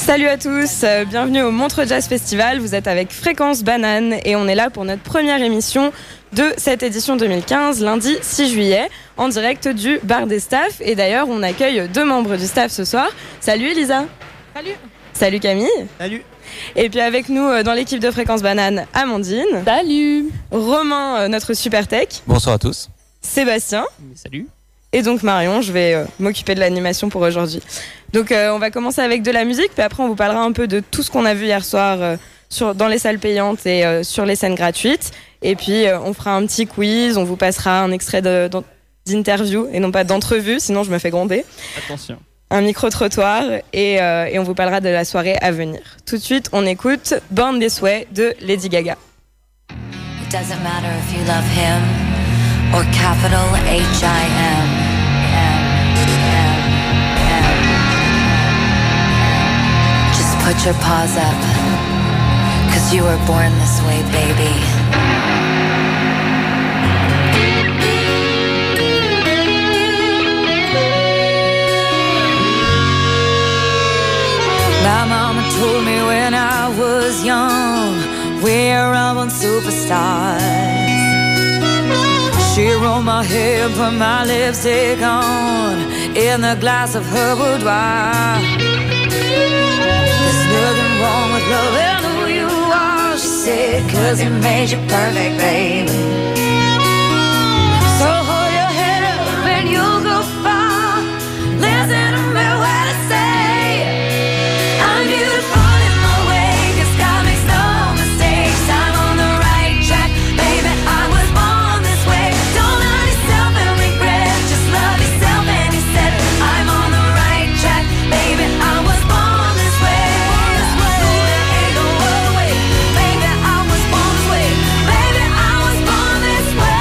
Salut à tous, bienvenue au Montreux Jazz Festival. Vous êtes avec Fréquence Banane et on est là pour notre première émission de cette édition 2015, lundi 6 juillet, en direct du bar des staffs. Et d'ailleurs, on accueille 2 membres du staff ce soir. Salut Elisa. Salut. Salut Camille. Salut. Et puis avec nous dans l'équipe de Fréquence Banane, Amandine. Salut. Romain, notre super tech. Bonsoir à tous. Sébastien. Salut. Et donc Marion, je vais m'occuper de l'animation pour aujourd'hui. Donc on va commencer avec de la musique, puis après on vous parlera un peu de tout ce qu'on a vu hier soir dans les salles payantes et sur les scènes gratuites. Et puis on fera un petit quiz, on vous passera un extrait d'interview et non pas d'entrevue, sinon je me fais gronder. Attention. Un micro-trottoir et on vous parlera de la soirée à venir. Tout de suite, on écoute Born This Way de Lady Gaga. It doesn't matter if you love him or capital H-I-M. Just put your paws up, 'cause you were born this way, baby. My mama told me when I was young, we're all born superstars. She rolled my hair, put my lipstick on, in the glass of her boudoir. There's nothing wrong with loving who you are, she said, 'cause it made you perfect, baby. So hold your head up and you'll go far. Listen to me when I say I'm beautiful in my way, 'cause God makes no mistakes. I'm on the right track, baby, I was born this way. Don't hurt yourself and regret, just love yourself. And he said, I'm on the right track, baby, I was born this way. There ain't no other way, baby, I was born this way. Baby, I was born this way.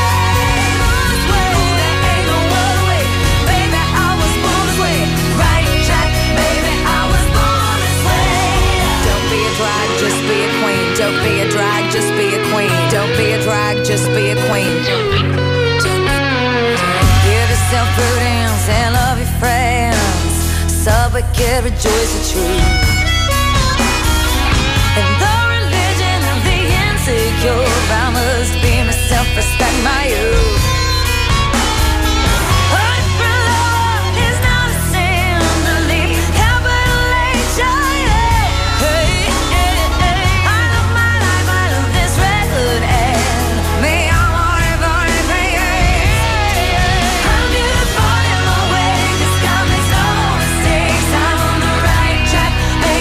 There ain't no other way, baby, I was born this way. Right track, baby, I was born this way. Don't be a drag, just be a queen. Don't be a drag, just be a queen. Don't be a drag, just be a queen. Give yourself prudence and love your friends. Subway kid, rejoice the truth. And the religion of the insecure, I must be myself, respect my youth. Hurting for love is not a sin, believe capital H-I-M. Hey, hey, hey. I love my life, I love this record, and me, I'm on it, I'm beautiful in my way, 'cause God makes no mistakes. I'm on the right track, baby,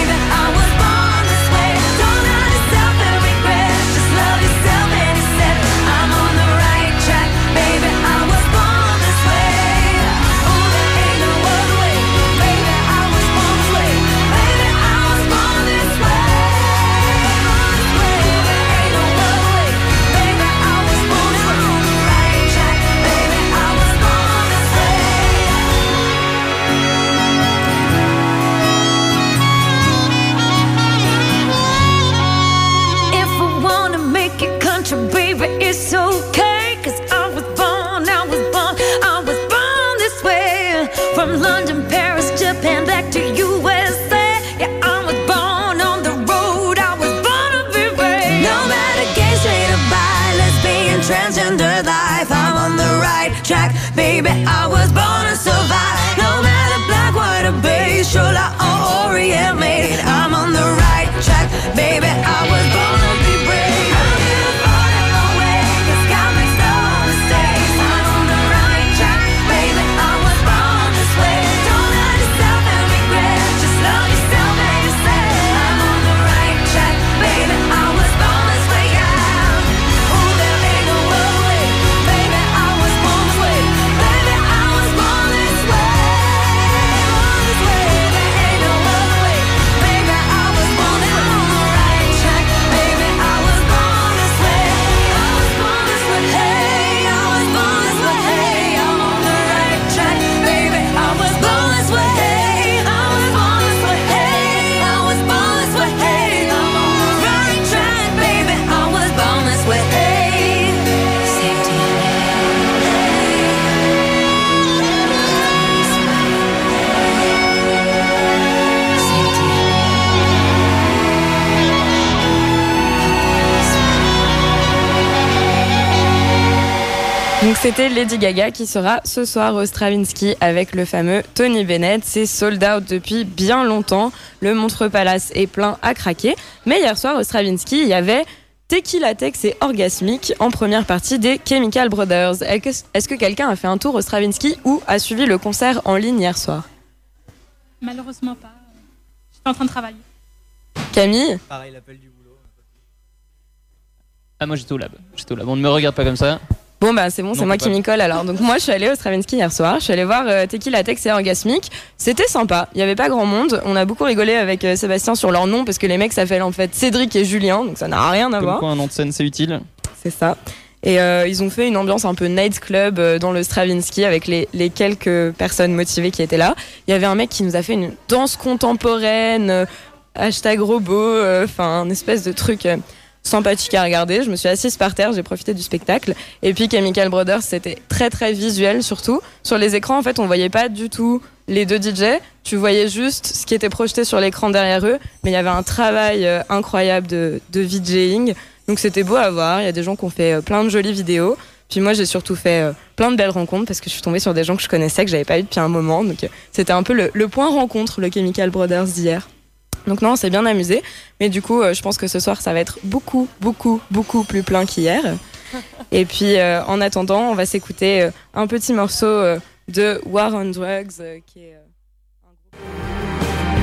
Donc c'était Lady Gaga qui sera ce soir au Stravinsky avec le fameux Tony Bennett. C'est sold out depuis bien longtemps. Le Montreux Palace est plein à craquer. Mais hier soir au Stravinsky, il y avait Tequila Tex et Orgasmic en première partie des Chemical Brothers. Est-ce que quelqu'un a fait un tour au Stravinsky ou a suivi le concert en ligne hier soir? Malheureusement pas. J'étais en train de travailler. Camille? Pareil, l'appel du boulot. Ah, moi j'étais au lab. On ne me regarde pas comme ça. Bon bah c'est bon, c'est Non, moi pas. qui m'y colle alors. Donc moi je suis allée au Stravinsky hier soir, je suis allée voir Tequila Tex et Orgasmic. C'était sympa, il y avait pas grand monde. On a beaucoup rigolé avec Sébastien sur leur nom parce que les mecs s'appellent en fait Cédric et Julien, donc ça n'a rien à Comme voir. quoi un nom de scène c'est utile. C'est ça. Et ils ont fait une ambiance un peu nightclub dans le Stravinsky avec les quelques personnes motivées qui étaient là. Il y avait un mec qui nous a fait une danse contemporaine, hashtag robot, enfin un espèce de truc sympathique à regarder. Je me suis assise par terre, j'ai profité du spectacle. Et puis Chemical Brothers, c'était très très visuel surtout. Sur les écrans, en fait, on voyait pas du tout les deux DJ. Tu voyais juste ce qui était projeté sur l'écran derrière eux. Mais il y avait un travail incroyable de VJing. Donc c'était beau à voir. Il y a des gens qui ont fait plein de jolies vidéos. Puis moi, j'ai surtout fait plein de belles rencontres parce que je suis tombée sur des gens que je connaissais, que j'avais pas eu depuis un moment. Donc c'était un peu le point rencontre, le Chemical Brothers d'hier. Donc non, on s'est bien amusé. Mais du coup, je pense que ce soir, ça va être beaucoup plus plein qu'hier. Et puis, en attendant, on va s'écouter un petit morceau de War on Drugs, qui est un groupe...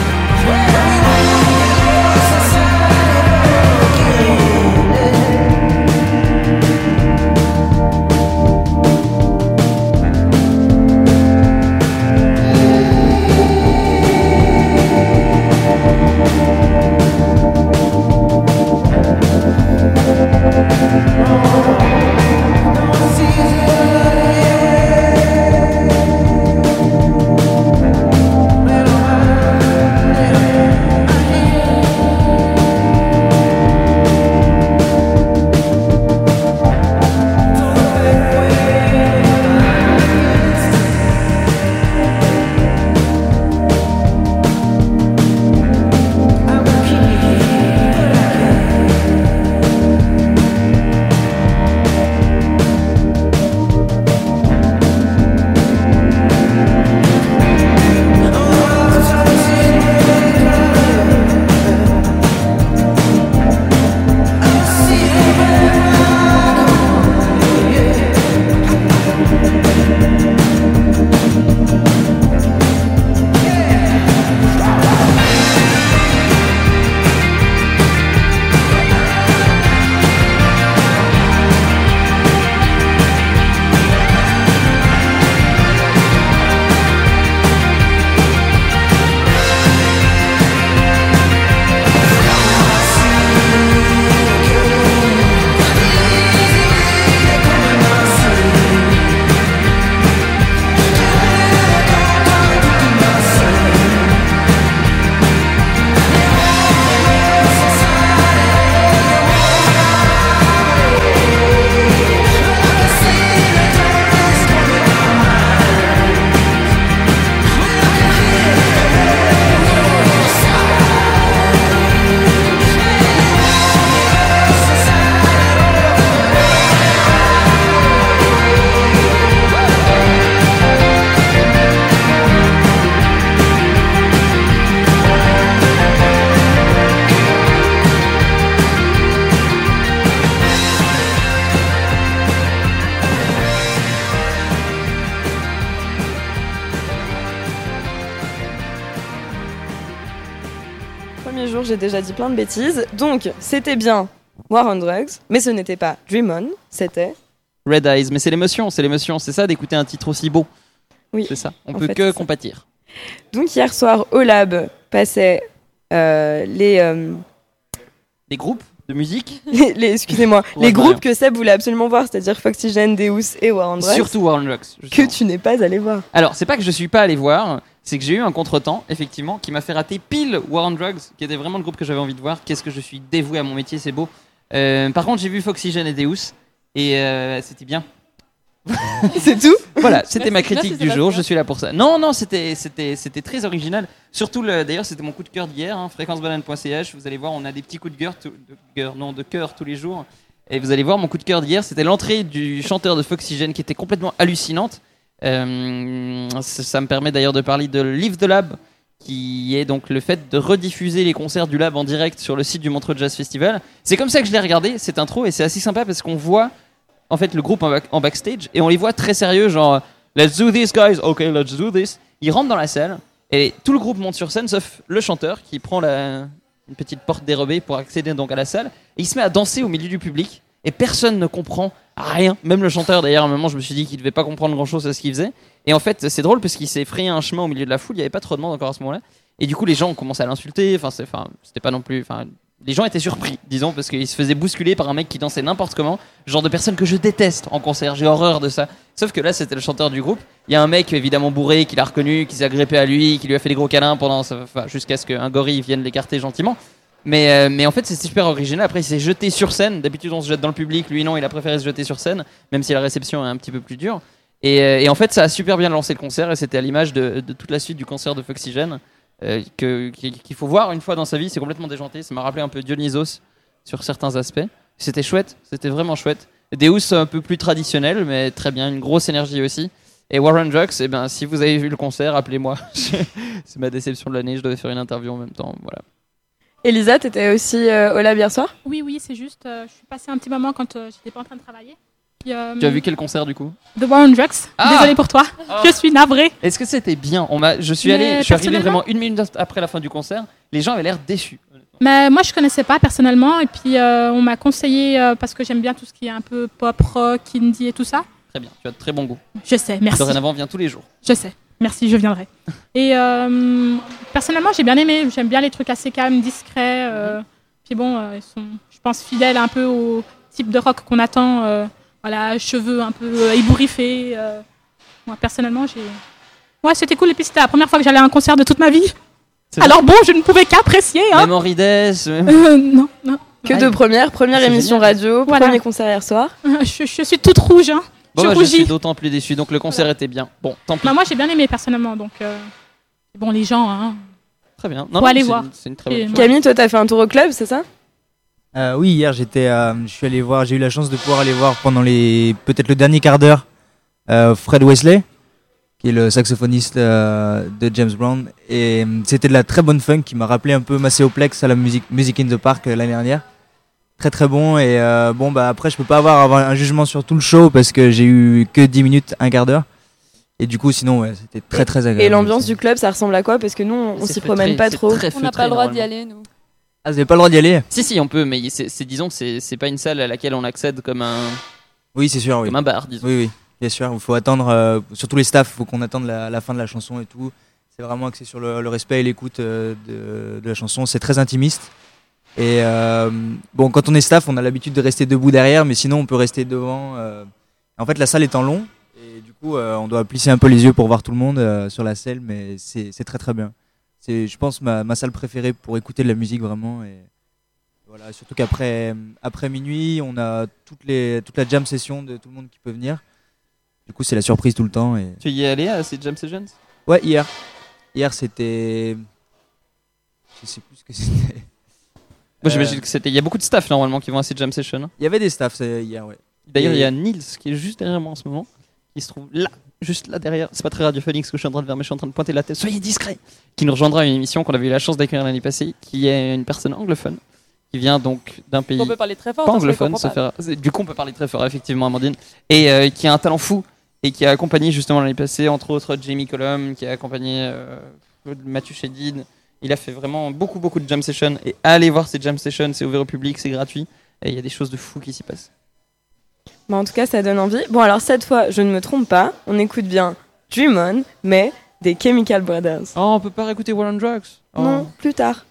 Premier jour, j'ai déjà dit plein de bêtises. Donc, c'était bien War on Drugs, mais ce n'était pas Dream On, c'était... Red Eyes, mais c'est l'émotion, c'est ça d'écouter un titre aussi beau. Oui. C'est ça, on En peut fait, que c'est ça. compatir. Donc, hier soir, au Lab, passaient les Des groupes de musique, excusez-moi, Ouais, les bah, groupes rien. que Seb voulait absolument voir, c'est-à-dire Foxygen, Deus et War on Drugs, surtout War on Drugs. que justement. tu n'es pas allé voir. Alors, c'est pas que je suis pas allé voir, c'est que j'ai eu un contretemps, effectivement, qui m'a fait rater pile War on Drugs, qui était vraiment le groupe que j'avais envie de voir. Qu'est-ce que je suis dévoué à mon métier, c'est beau. Par contre, j'ai vu Foxygen et Deus, et c'était bien. C'est tout? Voilà, c'était ma critique Merci, du jour, Sébastien. je suis là pour ça. Non, c'était très original. Surtout, d'ailleurs, c'était mon coup de cœur d'hier, fréquencebanane.ch. Vous allez voir, on a des petits coups de cœur tous les jours. Et vous allez voir, mon coup de cœur d'hier, c'était l'entrée du chanteur de Foxygen qui était complètement hallucinante. Ça me permet d'ailleurs de parler de Live the Lab, qui est donc le fait de rediffuser les concerts du Lab en direct sur le site du Montreux Jazz Festival. C'est comme ça que je l'ai regardé, cette intro, et c'est assez sympa parce qu'on voit en fait le groupe en backstage et on les voit très sérieux, genre let's do this guys, ok let's do this. Ils rentrent dans la salle et tout le groupe monte sur scène sauf le chanteur qui prend une petite porte dérobée pour accéder donc à la salle et il se met à danser au milieu du public et personne ne comprend rien, même le chanteur d'ailleurs. À un moment je me suis dit qu'il devait pas comprendre grand chose à ce qu'il faisait et en fait c'est drôle parce qu'il s'est frayé un chemin au milieu de la foule, il y avait pas trop de monde encore à ce moment-là et du coup les gens ont commencé à l'insulter, c'était pas non plus, les gens étaient surpris, disons, parce qu'ils se faisaient bousculer par un mec qui dansait n'importe comment, genre de personne que je déteste en concert, j'ai horreur de ça. Sauf que là, c'était le chanteur du groupe. Il y a un mec évidemment bourré qui l'a reconnu, qui s'est agrippé à lui, qui lui a fait des gros câlins jusqu'à ce qu'un gorille vienne l'écarter gentiment. Mais en fait, c'est super original. Après, il s'est jeté sur scène. D'habitude, on se jette dans le public. Lui, non, il a préféré se jeter sur scène, même si la réception est un petit peu plus dure. Et en fait, ça a super bien lancé le concert. Et c'était à l'image de toute la suite du concert de Foxygen. Qu'il faut voir une fois dans sa vie, c'est complètement déjanté. Ça m'a rappelé un peu Dionysos sur certains aspects. C'était chouette, c'était vraiment chouette. Deus un peu plus traditionnel, mais très bien, une grosse énergie aussi. Et Warren Drugs, si vous avez vu le concert, appelez-moi. C'est ma déception de l'année, je devais faire une interview en même temps. Voilà. Elisa, t'étais aussi au Lab hier soir? Oui, c'est juste, je suis passée un petit moment quand j'étais pas en train de travailler. Puis, tu as vu quel concert du coup? The Warren Drugs. Désolée pour toi, je suis navrée. Est-ce que c'était bien? Je suis arrivé vraiment 1 minute après la fin du concert. Les gens avaient l'air déçus. Mais moi, je connaissais pas personnellement, et puis on m'a conseillé parce que j'aime bien tout ce qui est un peu pop, rock, indie et tout ça. Très bien, tu as de très bon goût. Je sais, merci. Dorénavant, viens tous les jours. Je sais, merci, je viendrai. Et personnellement, j'ai bien aimé. J'aime bien les trucs assez calmes, discrets. Puis bon, ils sont, je pense, fidèles un peu au type de rock qu'on attend. Voilà, cheveux un peu ébouriffés. Moi, personnellement, ouais, c'était cool. Et puis, c'était la première fois que j'allais à un concert de toute ma vie. Alors bon, je ne pouvais qu'apprécier. Hein. Même Henri Dess. Non. Que de première émission génial. radio, Voilà. premier concert hier soir. Je suis toute rouge. Hein. Je suis d'autant plus déçu. Donc le concert était bien. Bon, tant pis. Bah, moi, j'ai bien aimé personnellement. Donc, bon, les gens. Hein. Très bien. Faut aller voir. C'est une très bonne chose. Camille, toi, t'as fait un tour au club, c'est ça? Oui, hier je suis allé voir, j'ai eu la chance de pouvoir aller voir pendant peut-être le dernier quart d'heure Fred Wesley, qui est le saxophoniste de James Brown, et c'était de la très bonne funk qui m'a rappelé un peu Macéoplex à la Music in the Park l'année dernière. Très très bon, et après je peux pas avoir un jugement sur tout le show parce que j'ai eu que 10 minutes, un quart d'heure. Et du coup, sinon, ouais, c'était très très agréable. Et l'ambiance du club, ça ressemble à quoi? Parce que nous, on s'y promène pas trop. On n'a pas le droit d'y aller, nous. Ah, vous n'avez pas le droit d'y aller? Si, on peut, mais disons que c'est pas une salle à laquelle on accède comme un. Oui, c'est sûr, oui. Comme un bar, disons. Oui, bien sûr. Il faut attendre, surtout les staffs, il faut qu'on attende la fin de la chanson et tout. C'est vraiment axé sur le respect et l'écoute de la chanson. C'est très intimiste. Et quand on est staff, on a l'habitude de rester debout derrière, mais sinon on peut rester devant. En fait, la salle est en long, et du coup, on doit plisser un peu les yeux pour voir tout le monde sur la scène, mais c'est très très bien. C'est, je pense, ma salle préférée pour écouter de la musique vraiment. Et voilà, surtout qu'après minuit, on a toute la jam session de tout le monde qui peut venir. Du coup, c'est la surprise tout le temps. Et... Tu y es allé à ces jam sessions? Ouais, hier. Hier, c'était. Je sais plus ce que c'était. Moi, j'imagine que c'était. Il y a beaucoup de staff normalement qui vont à ces jam sessions. Il y avait des staffs hier, ouais. D'ailleurs, il y a Nils qui est juste derrière moi en ce moment, qui se trouve là, juste là derrière. C'est pas très radiophonique ce que je suis en train de faire, mais je suis en train de pointer la tête. Soyez discret. Qui nous rejoindra à une émission qu'on avait eu la chance d'accueillir l'année passée, qui est une personne anglophone, qui vient donc d'un pays On peut parler très fort. pas parce que je anglophone. comprends pas. Du coup, on peut parler très fort, effectivement, Amandine, et qui a un talent fou et qui a accompagné justement l'année passée, entre autres, Jamie Cullum, qui a accompagné Mathieu Chédid. Il a fait vraiment beaucoup de jam sessions, et allez voir ces jam sessions, c'est ouvert au public, c'est gratuit, et il y a des choses de fou qui s'y passent. Bon, en tout cas, ça donne envie. Bon, alors cette fois, je ne me trompe pas, on écoute bien Dream On, mais des Chemical Brothers. Oh, on peut pas réécouter Warren Drugs? Oh. Non, plus tard.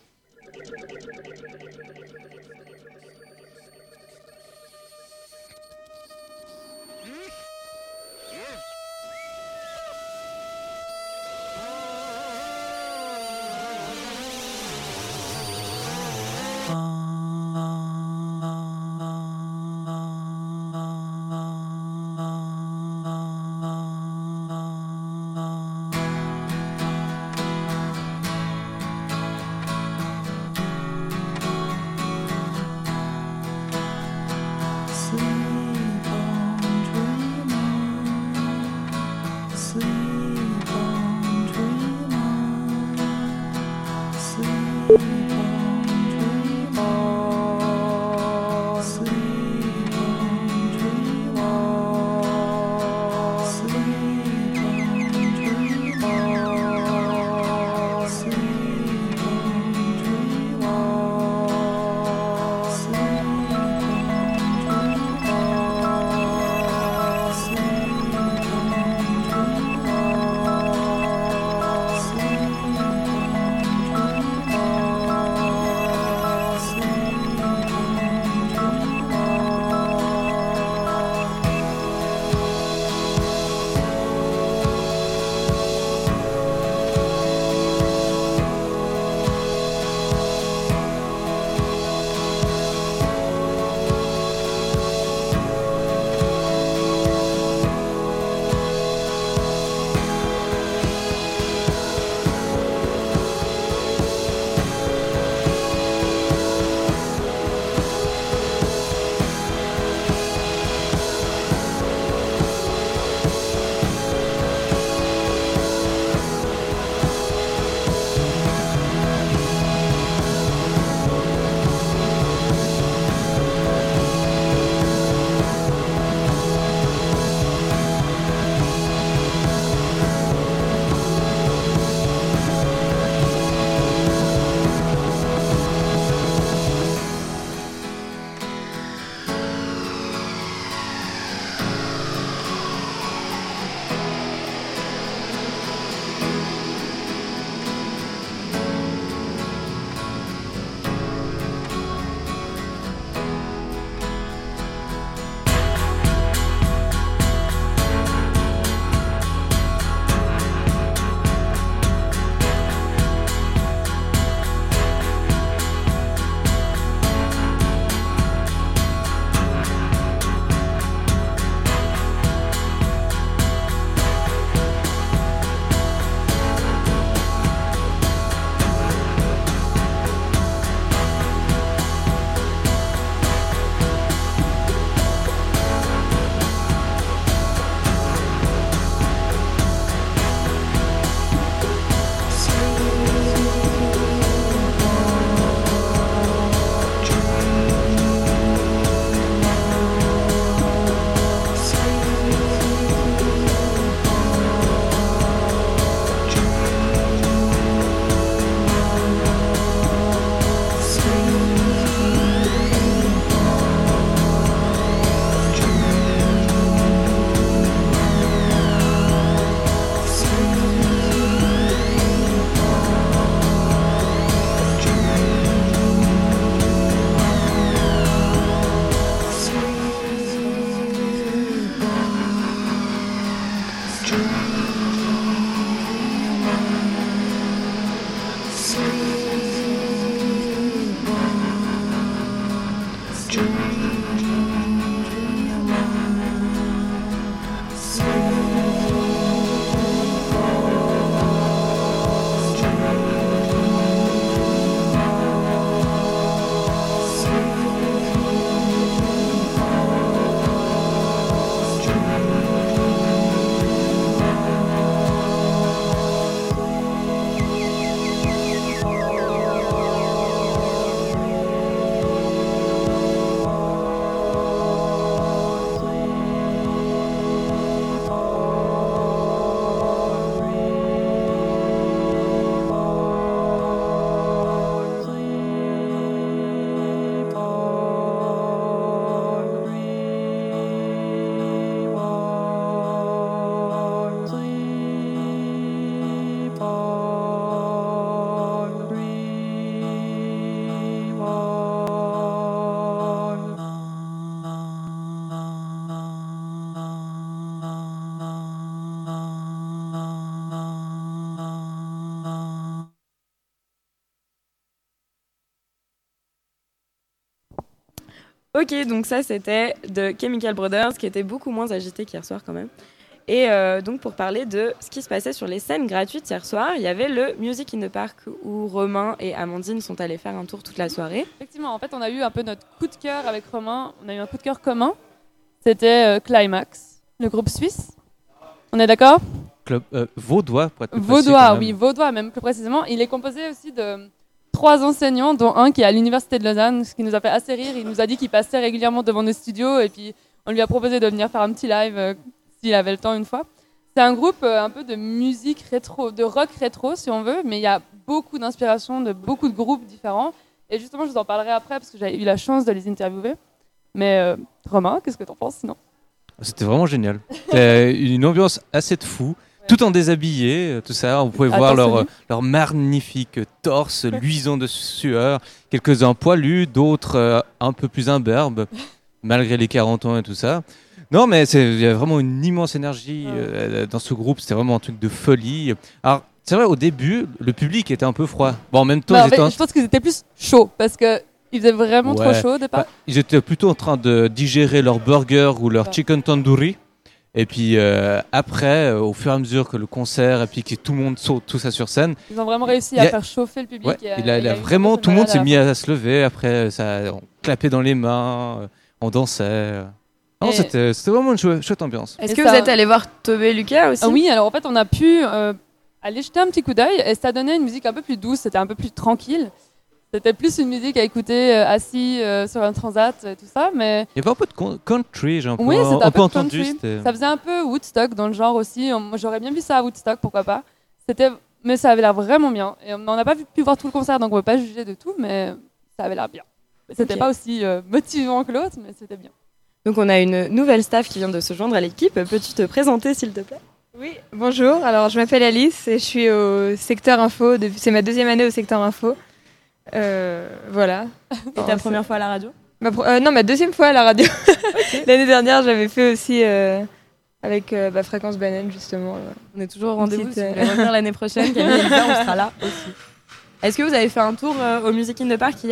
Ok, donc ça c'était de Chemical Brothers, qui était beaucoup moins agité qu'hier soir quand même. Et donc pour parler de ce qui se passait sur les scènes gratuites hier soir, il y avait le Music in the Park où Romain et Amandine sont allés faire un tour toute la soirée. Effectivement, en fait on a eu un peu notre coup de cœur avec Romain, on a eu un coup de cœur commun, c'était Climax, le groupe suisse. On est d'accord ? Club vaudois, pour être plus précis, Vaudois, quand même. oui, vaudois même plus précisément. Il est composé aussi de 3 enseignants, dont un qui est à l'université de Lausanne, ce qui nous a fait assez rire. Il nous a dit qu'il passait régulièrement devant nos studios et puis on lui a proposé de venir faire un petit live s'il avait le temps une fois. C'est un groupe un peu de musique rétro, de rock rétro si on veut, mais il y a beaucoup d'inspiration de beaucoup de groupes différents. Et justement, je vous en parlerai après parce que j'ai eu la chance de les interviewer. Mais Romain, qu'est-ce que t'en penses sinon ? C'était vraiment génial. C'était une ambiance assez de fou. Tout en déshabillé, tout ça. Vous pouvez voir leur magnifique torse luisant de sueur. Quelques-uns poilus, d'autres un peu plus imberbes, malgré les 40 ans et tout ça. Non, mais il y a vraiment une immense énergie dans ce groupe. C'était vraiment un truc de folie. Alors, c'est vrai, au début, le public était un peu froid. Bon, en même temps, je pense qu'ils étaient plus chauds parce qu'il faisait vraiment trop chaud au départ. Ils étaient plutôt en train de digérer leur burger ou leur chicken tandoori. Et puis après, au fur et à mesure que le concert et puis que tout le monde saute tout ça sur scène, ils ont vraiment réussi à faire chauffer le public. Ouais, vraiment, tout le monde s'est mis à se lever. Après, on clapait dans les mains, on dansait. Non, c'était vraiment une chouette ambiance. Est-ce que vous êtes allé voir Tobé et Lucas aussi ? Oui, alors en fait, on a pu aller jeter un petit coup d'œil et ça donnait une musique un peu plus douce, c'était un peu plus tranquille. C'était plus une musique à écouter assis sur un transat et tout ça, mais... Il y avait un peu de country, j'ai un peu entendu. Ça faisait un peu Woodstock dans le genre aussi. Moi, j'aurais bien vu ça à Woodstock, pourquoi pas. Mais ça avait l'air vraiment bien. Et on n'a pas pu voir tout le concert, donc on ne peut pas juger de tout, mais ça avait l'air bien. C'était pas aussi motivant que l'autre, mais c'était bien. Donc on a une nouvelle staff qui vient de se joindre à l'équipe. Peux-tu te présenter, s'il te plaît ? Oui, bonjour. Alors, je m'appelle Alice et je suis au secteur info. C'est ma 2e année au secteur info. Voilà. Et ta première fois à la radio ? Non, ma 2e fois à la radio. Okay. L'année dernière, j'avais fait aussi avec Fréquence Banane, justement. On est toujours au rendez-vous. Si vous voulez revenir l'année prochaine, Camille et Lisa, on sera là aussi. Est-ce que vous avez fait un tour au Music in the Park hier ?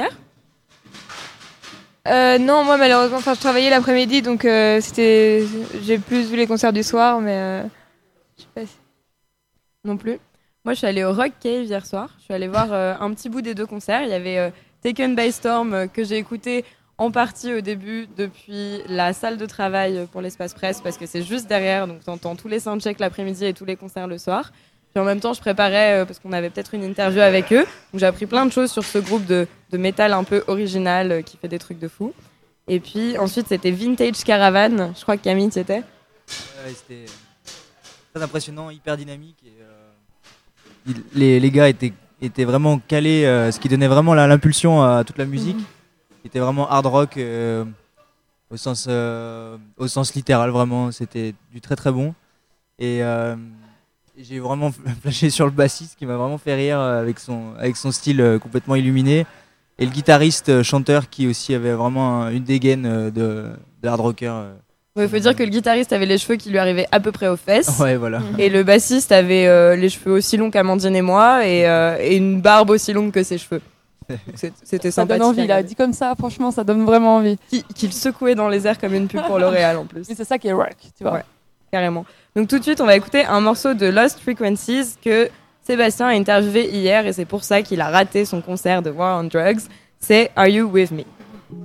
Non, moi malheureusement, je travaillais l'après-midi, donc j'ai plus vu les concerts du soir, mais je sais pas si... Non plus. Moi, je suis allée au Rock Cave hier soir. Je suis allée voir un petit bout des 2 concerts. Il y avait Taken by Storm que j'ai écouté en partie au début depuis la salle de travail pour l'Espace Presse parce que c'est juste derrière, donc t'entends tous les soundchecks l'après-midi et tous les concerts le soir. Puis en même temps, je préparais parce qu'on avait peut-être une interview avec eux. Donc j'ai appris plein de choses sur ce groupe de métal un peu original qui fait des trucs de fou. Et puis ensuite, c'était Vintage Caravan. Je crois que Camille, tu étais. Ouais, c'était très impressionnant, hyper dynamique. Et, les gars étaient vraiment calés, ce qui donnait vraiment l'impulsion à toute la musique. C'était vraiment hard rock au sens littéral, vraiment. C'était du très très bon. Et j'ai vraiment flashé sur le bassiste qui m'a vraiment fait rire avec son style complètement illuminé. Et le guitariste chanteur qui aussi avait vraiment une dégaine de hard rocker. Il faut dire que le guitariste avait les cheveux qui lui arrivaient à peu près aux fesses. Ouais, voilà. Et le bassiste avait les cheveux aussi longs qu'Amandine et moi et une barbe aussi longue que ses cheveux. C'était sympathique. Ça donne envie, là. Dit comme ça, franchement, ça donne vraiment envie. Qu'il secouait dans les airs comme une pub pour L'Oréal en plus. Et c'est ça qui est rock, tu vois. Ouais, carrément. Donc tout de suite, on va écouter un morceau de Lost Frequencies que Sébastien a interviewé hier et c'est pour ça qu'il a raté son concert de War on Drugs. C'est Are You With Me?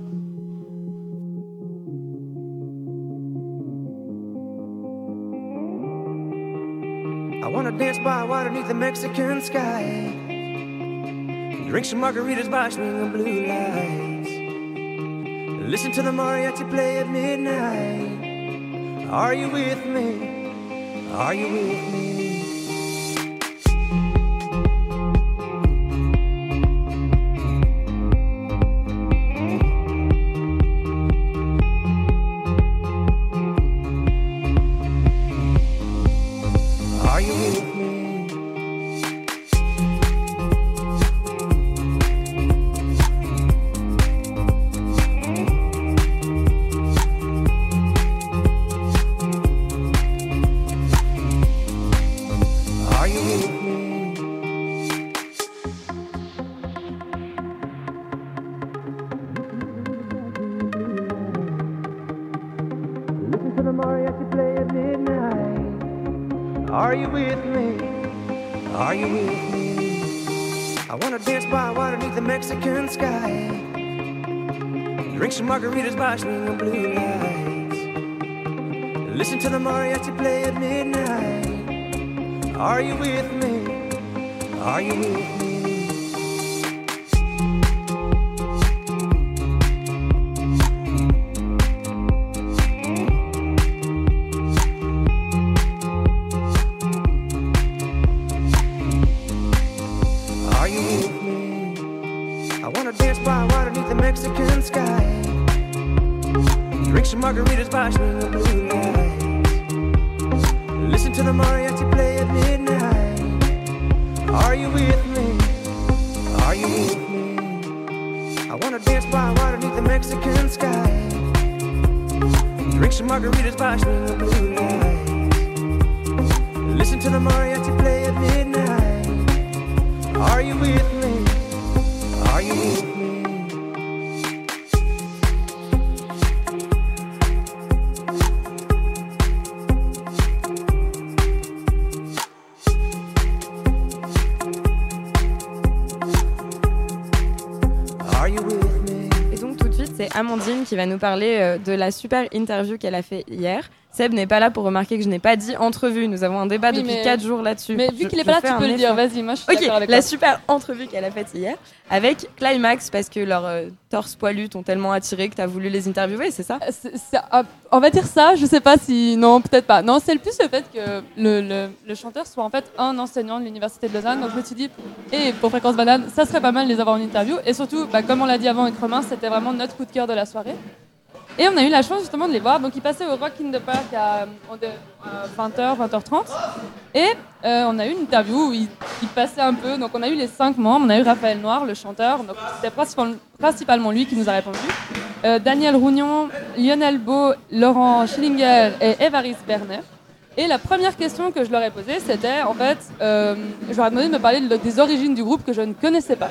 I wanna dance by water beneath the Mexican sky. Drink some margaritas by swinging blue lights. Listen to the mariachi play at midnight. Are you with me? Are you with me? Are you with me? Are you with me? Listen to the mariachi play at midnight. Are you with me? Are you with me? I wanna dance by water beneath the Mexican sky. Drink some margaritas by swinging blue lights. Listen to the mariachi play at midnight. Are you with me? Are you with me? I wanna dance by water beneath the Mexican sky. Drink some margaritas by swinging blue lights. Listen to the mariachi play at midnight. Are you with me? Are you with me? I wanna dance by water beneath the Mexican sky. Drink some margaritas by swinging blue lights. Listen to the mariachi play at midnight. Are you with me? Are you with me? Are you with me? Et donc tout de suite, c'est Amandine qui va nous parler de la super interview qu'elle a fait hier. Seb n'est pas là pour remarquer que je n'ai pas dit entrevue. Nous avons un débat Oui, depuis 4 jours là-dessus. Mais vu qu'il est pas là, tu peux le dire. Vas-y, moi je suis d'accord avec la toi. super entrevue qu'elle a faite hier avec Climax parce que leurs torses poilus t'ont tellement attiré que tu as voulu les interviewer, c'est ça? On va dire ça, je sais pas si... Non, peut-être pas. Non, c'est le plus le fait que le chanteur soit en fait un enseignant de l'université de Lausanne. Donc je me suis dit, pour Fréquence Banane, ça serait pas mal de les avoir en interview. Et surtout, comme on l'a dit avant avec Romain, c'était vraiment notre coup de cœur de la soirée. Et on a eu la chance justement de les voir. Donc ils passaient au Rock in the Park à 20h, 20h30. Et on a eu une interview où ils passaient un peu. Donc on a eu les 5 membres. On a eu Raphaël Noir, le chanteur. Donc c'était principalement lui qui nous a répondu. Daniel Rougnon, Lionel Beau, Laurent Schillinger et Évariste Bernet. Et la première question que je leur ai posée, c'était en fait, je leur ai demandé de me parler des origines du groupe que je ne connaissais pas.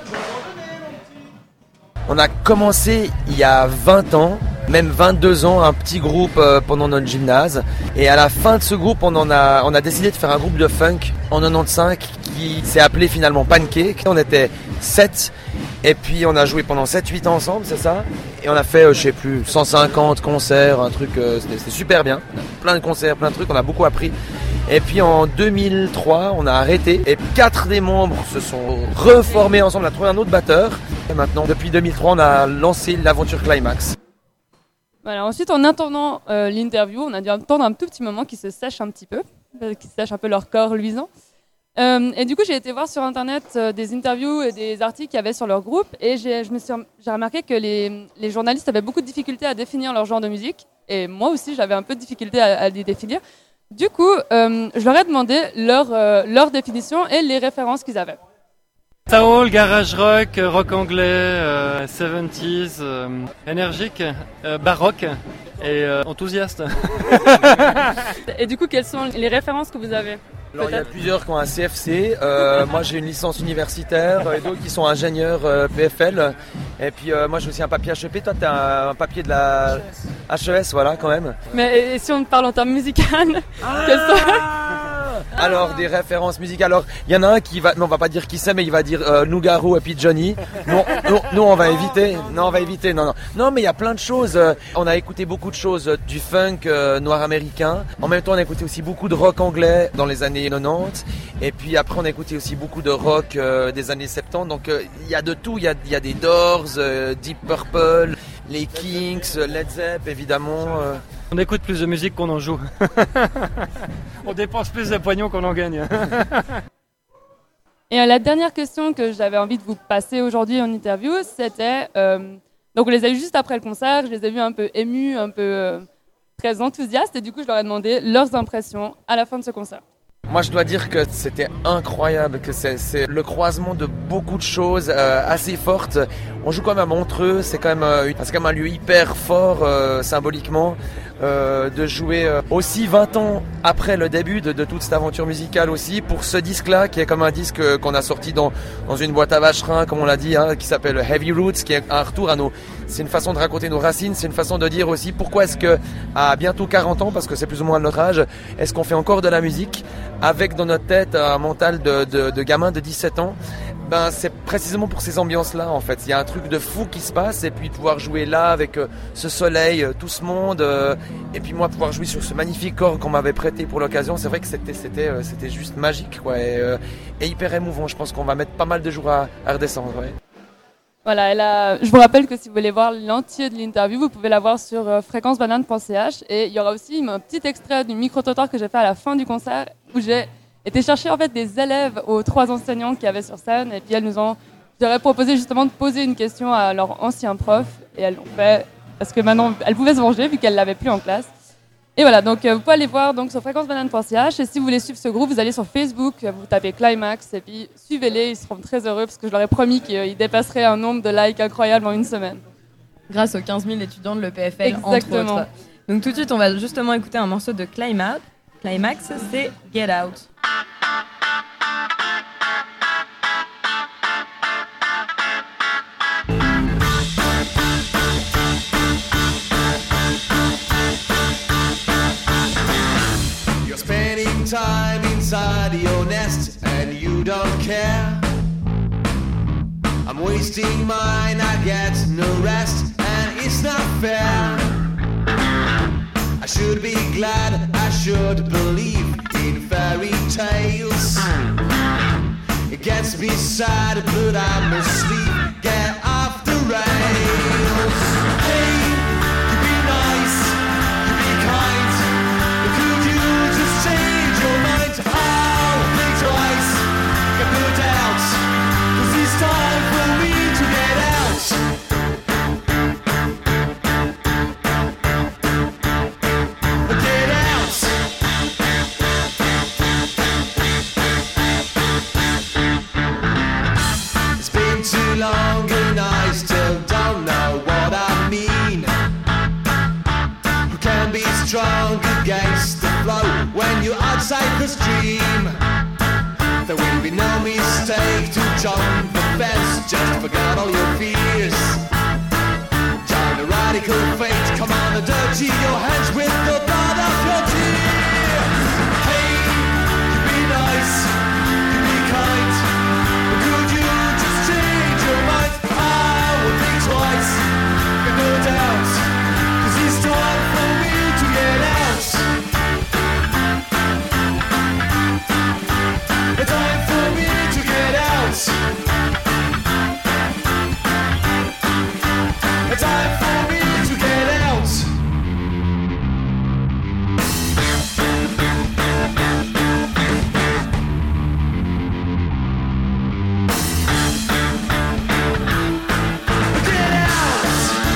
On a commencé il y a 20 ans, même 22 ans, un petit groupe pendant notre gymnase. Et à la fin de ce groupe, on a décidé de faire un groupe de funk en 95 qui s'est appelé finalement Pancake. On était 7 et puis on a joué pendant 7-8 ans ensemble, c'est ça? Et on a fait, je sais plus, 150 concerts, un truc, c'était super bien. Plein de concerts, plein de trucs, on a beaucoup appris. Et puis en 2003, on a arrêté et 4 des membres se sont reformés ensemble. On a trouvé un autre batteur. Et maintenant, depuis 2003, on a lancé l'aventure Climax. Voilà, ensuite, en attendant l'interview, on a dû attendre un tout petit moment qu'ils se sèchent un petit peu, qu'ils sèchent un peu leur corps luisant. Et du coup, j'ai été voir sur Internet des interviews et des articles qu'il y avait sur leur groupe. Et j'ai remarqué que les journalistes avaient beaucoup de difficultés à définir leur genre de musique. Et moi aussi, j'avais un peu de difficulté à les définir. Du coup, je leur ai demandé leur définition et les références qu'ils avaient. Soul, garage rock, rock anglais, 70s, énergique, baroque et enthousiaste. Et du coup, quelles sont les références que vous avez? Alors, il y a plusieurs qui ont un CFC. Moi, j'ai une licence universitaire et d'autres qui sont ingénieurs PFL. Et puis, moi, j'ai aussi un papier HEP. Toi, tu as un papier de la HES, voilà, quand même. Mais et si on parle en termes musicaux, quelles sont... Alors, des références musicales. Alors, il y en a un qui va, non, on va pas dire qui c'est, mais il va dire Nougaro et puis Johnny. Nous, on va éviter. Non, on va éviter. Non, mais il y a plein de choses. On a écouté beaucoup de choses du funk noir américain. En même temps, on a écouté aussi beaucoup de rock anglais dans les années 90. Et puis après, on a écouté aussi beaucoup de rock des années 70. Donc, il y a de tout. Il y a des Doors, Deep Purple, les Kinks, Led Zepp, évidemment. On écoute plus de musique qu'on en joue. On dépense plus de poignons qu'on en gagne. Et la dernière question que j'avais envie de vous passer aujourd'hui en interview, c'était... donc on les a eu juste après le concert, je les ai vus un peu émus, un peu très enthousiastes, et du coup je leur ai demandé leurs impressions à la fin de ce concert. Moi, je dois dire que c'était incroyable, que c'est le croisement de beaucoup de choses assez fortes. On joue quand même à Montreux, c'est quand même un lieu hyper fort symboliquement. De jouer aussi 20 ans après le début de toute cette aventure musicale aussi, pour ce disque-là, qui est comme un disque qu'on a sorti dans une boîte à vacherin, comme on l'a dit, qui s'appelle Heavy Roots, qui est un retour à nos... C'est une façon de raconter nos racines, c'est une façon de dire aussi pourquoi est-ce que, à bientôt 40 ans, parce que c'est plus ou moins notre âge, est-ce qu'on fait encore de la musique avec dans notre tête un mental de gamin de 17 ans. Ben, c'est précisément pour ces ambiances-là, en fait. Il y a un truc de fou qui se passe, et puis pouvoir jouer là avec ce soleil, tout ce monde, et puis moi pouvoir jouer sur ce magnifique orgue qu'on m'avait prêté pour l'occasion, c'est vrai que c'était juste magique, quoi, et hyper émouvant. Je pense qu'on va mettre pas mal de jours à redescendre. Ouais. Voilà, je vous rappelle que si vous voulez voir l'entier de l'interview, vous pouvez la voir sur fréquencebanane.ch, et il y aura aussi un petit extrait du micro-trottoir que j'ai fait à la fin du concert, où j'ai été chercher en fait des élèves aux 3 enseignants qu'il y avait sur scène, et puis elles nous ont j'aurais proposé justement de poser une question à leur ancien prof et elles l'ont fait parce que maintenant elles pouvaient se venger vu qu'elles l'avaient plus en classe. Et voilà, donc vous pouvez aller voir donc, sur fréquencebanane.ch et si vous voulez suivre ce groupe, vous allez sur Facebook, vous tapez Climax et puis suivez-les, ils seront très heureux parce que je leur ai promis qu'ils dépasseraient un nombre de likes incroyable en une semaine. Grâce aux 15 000 étudiants de l'EPFL, Exactement. entre autres. Donc tout de suite, on va justement écouter un morceau de Climax. Climax, c'est Get Out. You're spending time inside your nest and you don't care. I'm wasting mine, I get no rest and it's not fair. I should be glad, I should believe in fairy tales. It gets me sad, but I'm asleep. Get off the rails. Hey, you be nice, you be kind. But could you just change your mind? I'll think twice, get no doubt. 'Cause it's time for me to get out. Get out. It's been too long and I still don't know what I mean. You can be strong against the flow when you're outside the stream. There will be no mistake to jump the fence, just forget all your fears. Join the radical fate, come on and dirty your hands with the blood of your tears. Hey, you be nice, you be kind, but could you just change your mind? I will think twice, got no doubt, 'cause it's time for me to get out. It's time for me to get out. It's time for me to get out. Get out.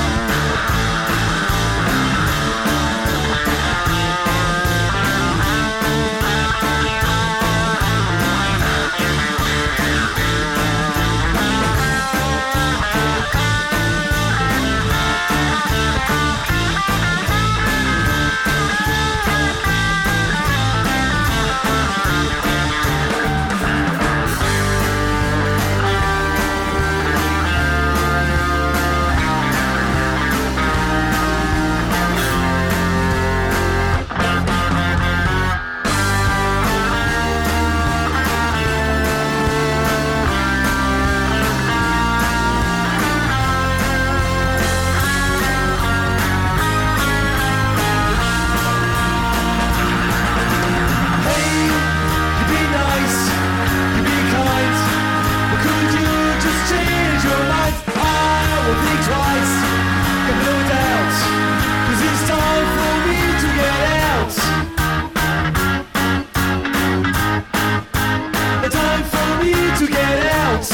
Hey, you be nice, you be kind, but could you just change your mind? I will think twice, got no doubt, 'cause it's time for me to get out. It's time for me to get out.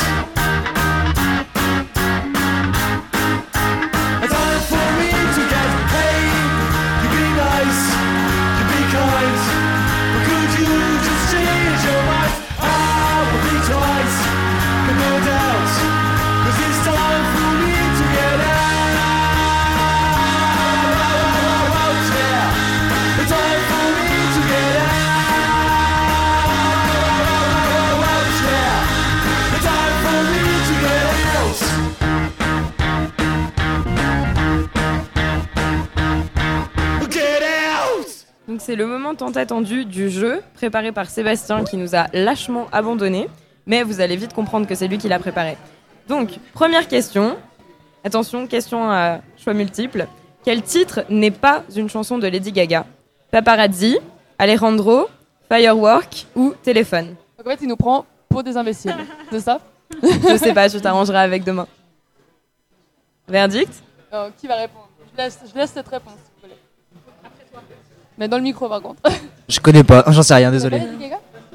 It's time for me to get. Hey, you be nice, you be kind, but could you just change your mind? I will think twice, but no doubt, 'cause it's time for me to get out. Yeah. It's time for me to get out. Yeah. It's time for me to get out. Get out. Donc c'est le moment tant attendu du jeu, préparé par Sébastien qui nous a lâchement abandonnés. Mais vous allez vite comprendre que c'est lui qui l'a préparé. Donc, première question. Attention, question à choix multiples. Quel titre n'est pas une chanson de Lady Gaga? Paparazzi, Alejandro, Firework ou Téléphone? Donc en fait, il nous prend pour des imbéciles, c'est ça? Je sais pas, tu t'arrangeras avec demain. Verdict? Qui va répondre? Je laisse cette réponse, si vous voulez. Mais dans le micro, par contre. Je connais pas, j'en sais rien, désolé. Lady Gaga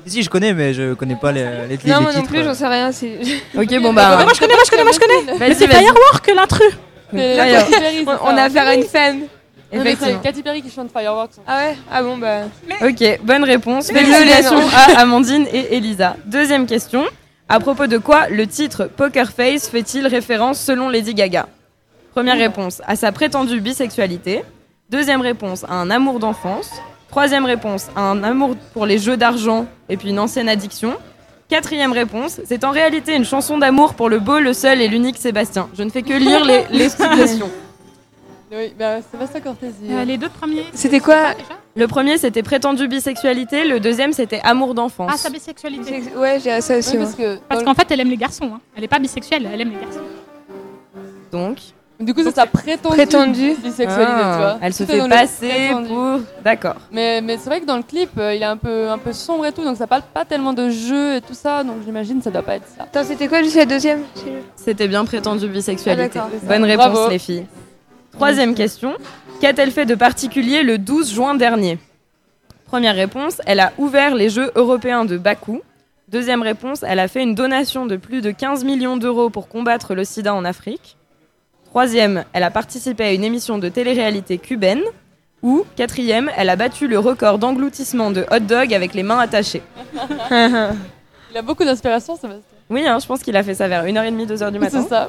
Si, je connais, mais je connais pas les Non, les moi non titres. plus, j'en sais rien. Ok, bon bah. Moi je connais. Vas-y, C'est vas-y. Firework l'intrus. C'est Là, Katy Perry, c'est On ça. a affaire à une fan. Non, mais c'est Effectivement. Katy Perry qui chante Fireworks. Ah ouais? Ah bon, bah. Ok, bonne réponse. Mais Félicitations non. à Amandine et Elisa. Deuxième question. À propos de quoi le titre Poker Face fait-il référence selon Lady Gaga? Première réponse, à sa prétendue bisexualité. Deuxième réponse, à un amour d'enfance. Troisième réponse, à un amour pour les jeux d'argent et puis une ancienne addiction. Quatrième réponse, c'est en réalité une chanson d'amour pour le beau, le seul et l'unique Sébastien. Je ne fais que lire les suggestions. Oui, bah, Sébastien Cortési. Les deux premiers. C'était quoi? Le premier, c'était prétendue bisexualité. Le deuxième, c'était amour d'enfance. Ah, sa bisexualité. Ouais, j'ai ça aussi. Oui, moi. parce que Parce qu'en fait, elle aime les garçons. Hein. Elle est pas bisexuelle, elle aime les garçons. Donc, du coup, c'est sa Prétendue. bisexualité, tu vois. elle se Tout est fait dans le passer prétendu. pour... D'accord. Mais c'est vrai que dans le clip, il est un peu sombre et tout, donc ça parle pas tellement de jeu et tout ça, donc j'imagine que ça doit pas être ça. Attends, c'était quoi juste la deuxième? C'était bien prétendue bisexualité. Ah, d'accord. Bonne réponse, Bravo. les filles. Troisième question. Qu'a-t-elle fait de particulier le 12 juin dernier? Première réponse, elle a ouvert les Jeux européens de Bakou. Deuxième réponse, elle a fait une donation de plus de 15 millions d'euros pour combattre le sida en Afrique. Troisième, elle a participé à une émission de télé-réalité cubaine. Ou, quatrième, elle a battu le record d'engloutissement de hot dog avec les mains attachées. Il a beaucoup d'inspiration, Sébastien. Oui, hein, je pense qu'il a fait ça vers 1h30, 2h du matin. C'est ça.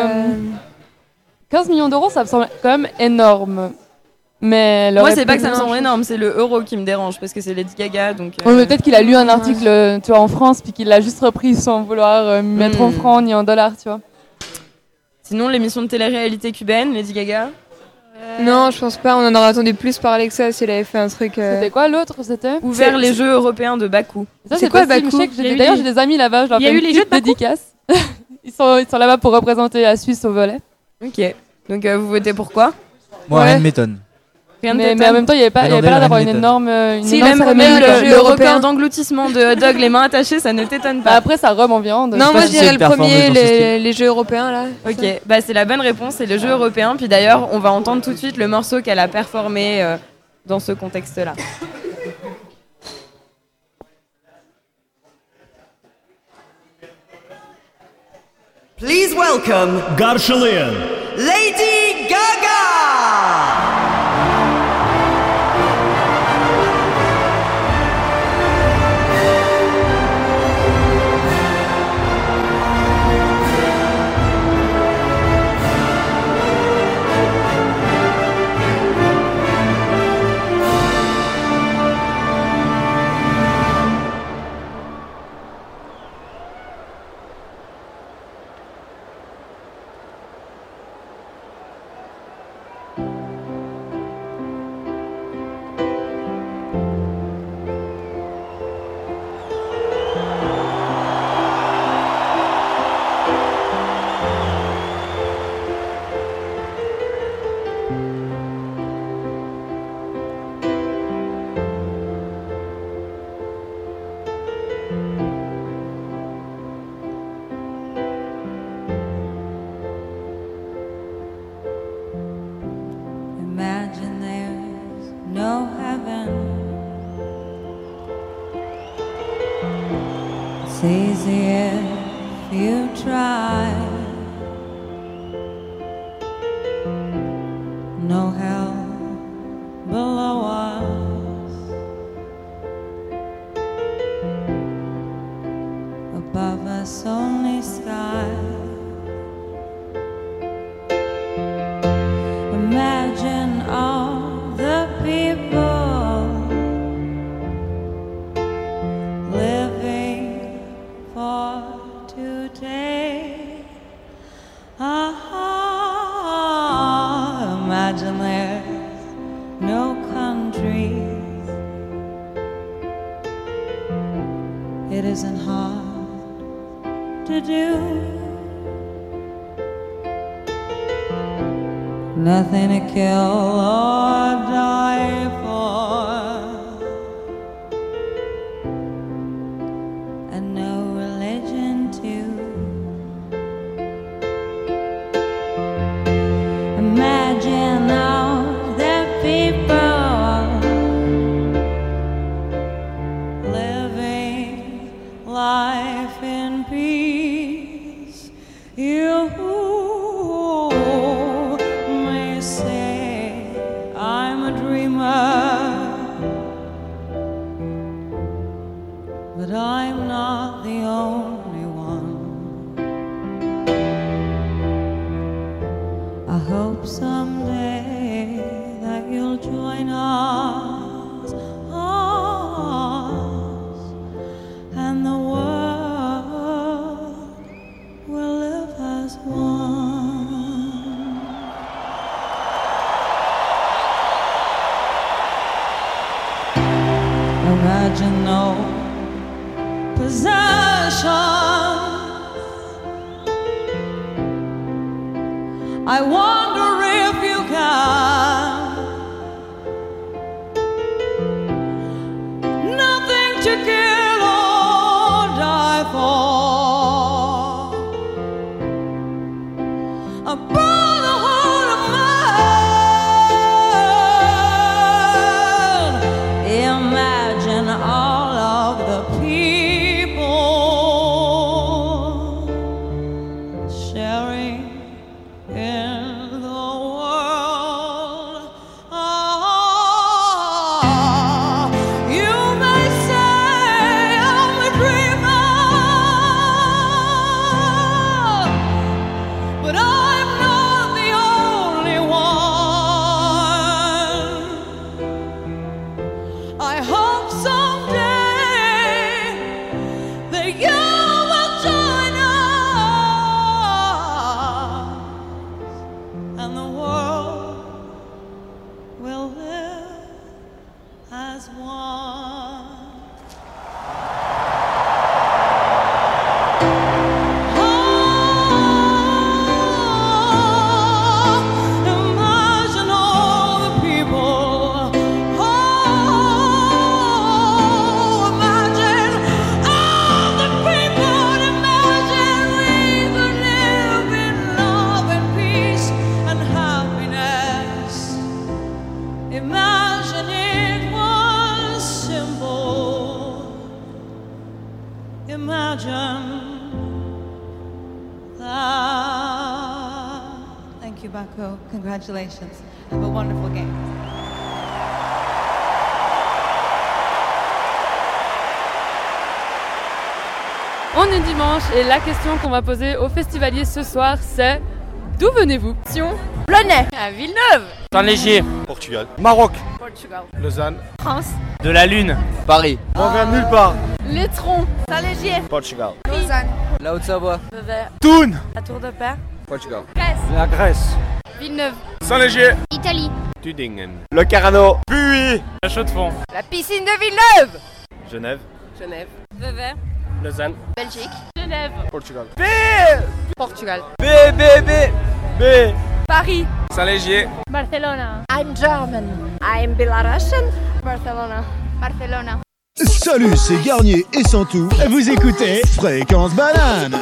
15 millions d'euros, ça me semble quand même énorme. Mais Moi, c'est pas que ça me semble énorme, c'est le euro qui me dérange parce que c'est Lady Gaga. Donc, Ouais, mais peut-être qu'il a lu un article tu vois, en France, puis qu'il l'a juste repris sans vouloir mettre en francs ni en dollars, tu vois. Sinon, l'émission de télé-réalité cubaine, Lady Gaga. Non, je pense pas. On en aurait attendu plus parler que ça si elle avait fait un truc. C'était quoi l'autre? C'était Ouvert les Jeux européens de Bakou. Ça, C'est c'est quoi, possible. Bakou? Je sais que d'ailleurs, j'ai des amis là-bas. Je leur Il y a fais eu une les Jeux de petite dédicace. ils sont là-bas pour représenter la Suisse au volet. Ok. Donc, vous votez pour quoi? Moi, Ouais. rien ne m'étonne. Rien de Mais en t'étonne. même temps, il n'y avait pas Finlandais, l'air d'avoir rien une ne énorme. Si, énorme même cérémonie, quoi. le record d'engloutissement de hot dog, les mains attachées, ça ne t'étonne Bah, pas. après, ça reme en viande. Non, pas moi je si dirais c'est le performé premier, dans ce style. les Jeux européens là. Ok, bah c'est la bonne réponse, c'est le jeu européen. Puis d'ailleurs, on va entendre tout de suite le morceau qu'elle a performé dans ce contexte-là. Please welcome Garshalian. Lady Gaga! Imagine there's no heaven. It's easy if you try. No hell below us. Above us only sky. Imagine all the people living for today. Imagine there's no countries. It isn't hard to do. Nothing to kill or die for, and no religion too. Imagine all the people living I hope someday that you'll join us, and the world will live as one. Imagine no possessions. I wonder if you can. Nothing to kill or die for. A brotherhood of man. Imagine all of the people sharing in the world. You may say I'm a dreamer, but I'm not the only one. I hope someday that you will join us, and the world will live as one. Imagine all the people. Imagine all the people. Imagine we could live in love and peace and happiness. Imagine it was simple. Imagine that. Thank you, Baku. Congratulations. Have a wonderful game. On est dimanche et la question qu'on va poser aux festivaliers ce soir, c'est d'où venez-vous? Blonay, à Villeneuve, Saint-Légier, Portugal. Maroc, Portugal, Lausanne. France, de la Lune, Paris, on vient de nulle part, Létron, Saint-Légier, Portugal. Lausanne, la Haute-Savoie, Vevey, Thun, la Tour de Paix, Portugal, Grèce, la Grèce, Villeneuve, Saint-Légier. Italie, Tudingen. Le Carano. Puy, la Chaux-de-Fonds, la piscine de Villeneuve, Genève. Genève, Vevey, Lausanne. Belgique, Genève, Portugal. Portugal, B, B, Paris, Saint-Légier. Barcelona. I'm German. I'm Belarusian. Barcelona. Barcelona. Salut, c'est Garnier et Santou. Vous écoutez Fréquence Banane.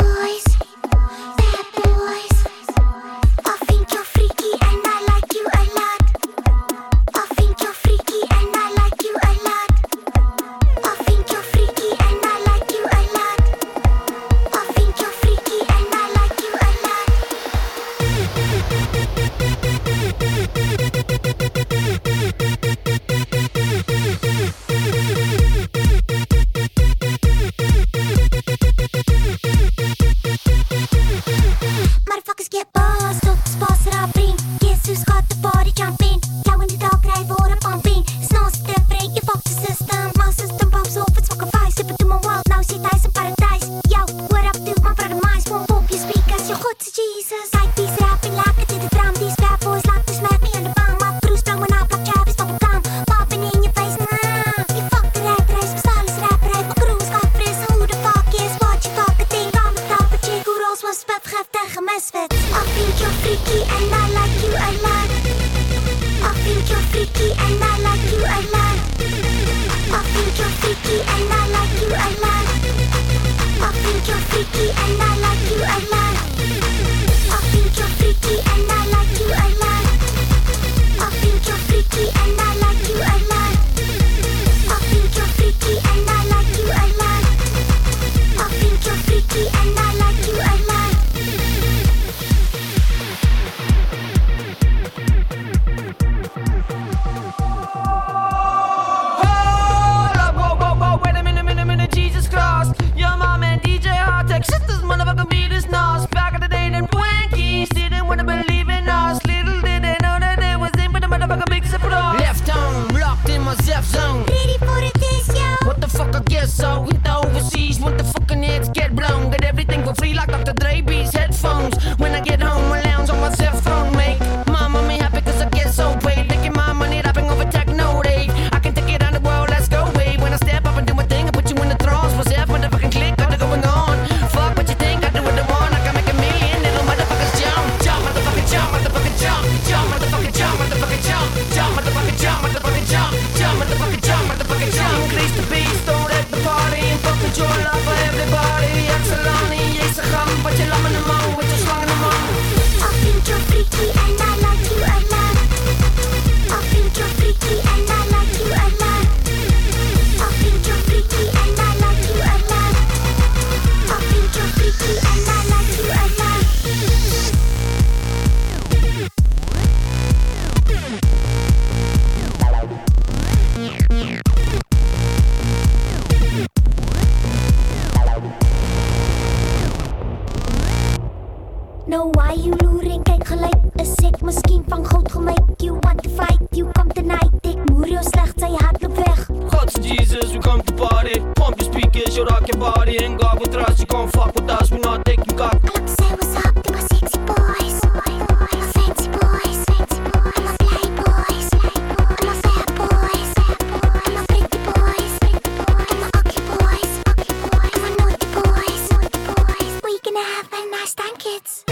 van goud gemijt. You want to fight, you come tonight. Ik moer heel slecht, zij haat loop weg. God Jesus, we come to party. Pump your speakers, you rock your body. Ain't God with us, you can't fuck with us. We not taking cock. Say what's up to my sexy boys. My fancy boys. I'm a fly boys. I'm a fat boys. I'm a pretty boys. I'm a ugly boys. I'm a naughty boys. We gonna have a nice time, kids.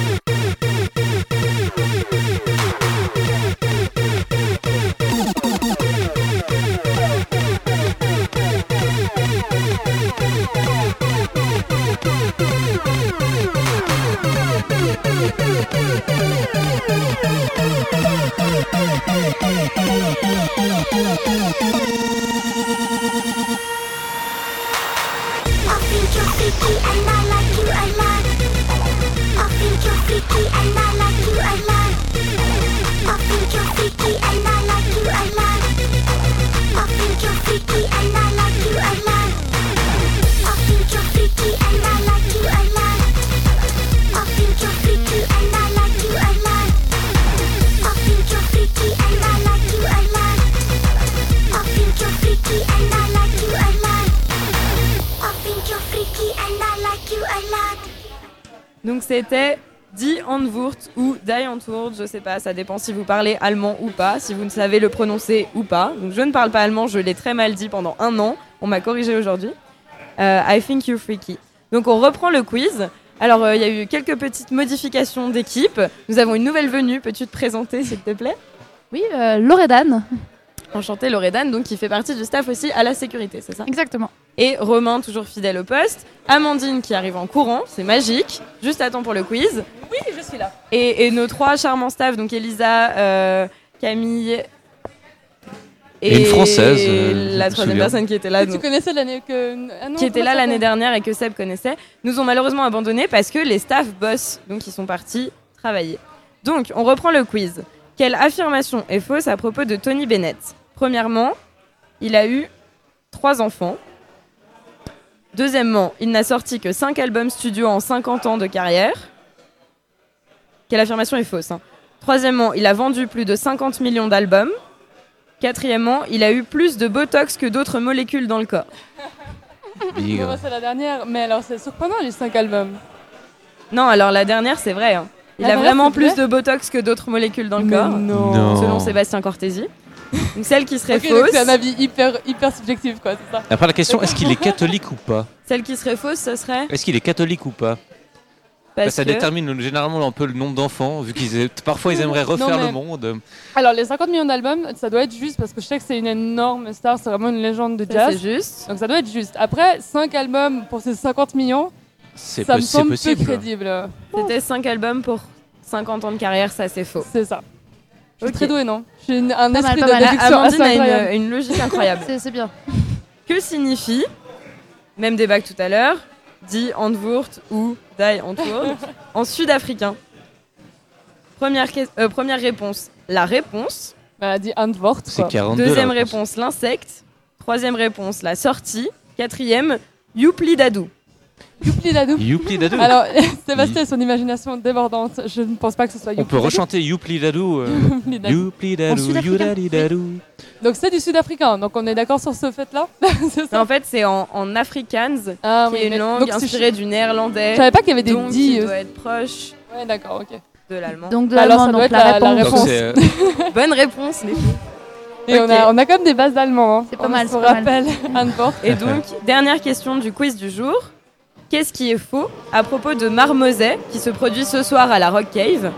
I think you're freaky and I like you a lot. I think you're freaky and I like you a lot. I think you're freaky and I like you a lot. I think you're freaky and I like you a lot. I think you're freaky and I like you a lot. I think you're freaky and I like you a lot. I think you're freaky and I like you a lot. I think you're freaky and I like you a lot. I think you're freaky and I like you a lot. Donc c'était Die Antwoord ou Die Antwoord, je sais pas, ça dépend si vous parlez allemand ou pas, si vous ne savez le prononcer ou pas. Donc je ne parle pas allemand, je l'ai très mal dit pendant 1 an, on m'a corrigé aujourd'hui. I think you're freaky. Donc on reprend le quiz. Alors il y a eu quelques petites modifications d'équipe. Nous avons une nouvelle venue, peux-tu te présenter s'il te plaît? Oui, Loredane. Enchantée, Loredane, donc qui fait partie du staff aussi à la sécurité, c'est ça? Exactement. Et Romain, toujours fidèle au poste. Amandine qui arrive en courant, c'est magique. Juste à temps pour le quiz. Oui, je suis là. Et nos 3 charmants staffs, donc Elisa, Camille Et une Française, la 3e personne qui était là. Que tu connaissais l'année que... Ah non, qui était là comment ça l'année s'appelle dernière et que Seb connaissait, nous ont malheureusement abandonnés parce que les staffs bossent, donc ils sont partis travailler. Donc, on reprend le quiz. Quelle affirmation est fausse à propos de Tony Bennett? Premièrement, il a eu 3 enfants. Deuxièmement, il n'a sorti que 5 albums studio en 50 ans de carrière. Quelle affirmation est fausse, hein. Troisièmement, il a vendu plus de 50 millions d'albums. Quatrièmement, il a eu plus de Botox que d'autres molécules dans le corps. Non, c'est la dernière, mais alors c'est surprenant les 5 albums. Non, alors la dernière, c'est vrai, hein. Il La a vraie, vraiment c'est plus vrai de Botox que d'autres molécules dans le Mais corps. non. Selon Sébastien Cortési. Donc celle qui serait Ok, donc fausse. c'est un avis hyper subjectif, quoi, c'est ça. Après la question, est-ce qu'il est catholique ou pas? Celle qui serait fausse, ce serait. Est-ce qu'il est catholique ou pas? Parce Ça que- détermine généralement un peu le nombre d'enfants, vu parfois ils aimeraient refaire Non, mais- le monde. Alors les 50 millions d'albums, ça doit être juste parce que je sais que c'est une énorme star, c'est vraiment une légende de Ça, jazz. c'est juste. Donc ça doit être juste. Après, 5 albums pour ces 50 millions, C'est ça me semble peu possible. crédible. C'était 5 albums pour 50 ans de carrière, ça c'est faux. C'est ça. Je suis Ok. très douée, non? J'ai un Pas esprit mal, de pas mal. déduction Amandine assez a incroyable. une logique incroyable. C'est bien. Que signifie, même débat que tout à l'heure, Die Antwoord ou Die Antwoord en sud-africain? Première réponse, la réponse. Bah, Die Antwoord. C'est 42. Deuxième la réponse. réponse, l'insecte. Troisième réponse, la sortie. Quatrième, Youpli Dadou. Youpli Dadou. Youpli Dadou. Alors, Sébastien, son imagination débordante, je ne pense pas que ce soit On Youpli peut Dadou. rechanter Youpli Dadou. Youpli Dadou. Youpli Dadou, En sud-africain. Youdadi Dadou. Donc c'est du sud-africain, donc on est d'accord sur ce fait-là. C'est ça. En fait, c'est en Afrikaans, Ah, qui oui, est une mais- langue donc c'est inspirée du néerlandais. Je savais pas qu'il y avait des donc dits, qui doit être proche Ouais, d'accord, ok. de l'allemand. Donc de Alors, l'allemand, ça doit donc être la réponse. Donc réponse. Bonne réponse, les filles. Et Ok. on a quand même des bases d'allemand. Hein. C'est pas mal, On se c'est pas mal. rappelle, Antwoord. Et donc, dernière question du quiz du jour. Qu'est-ce qui est faux à propos de Marmoset, qui se produit ce soir à la Rock Cave?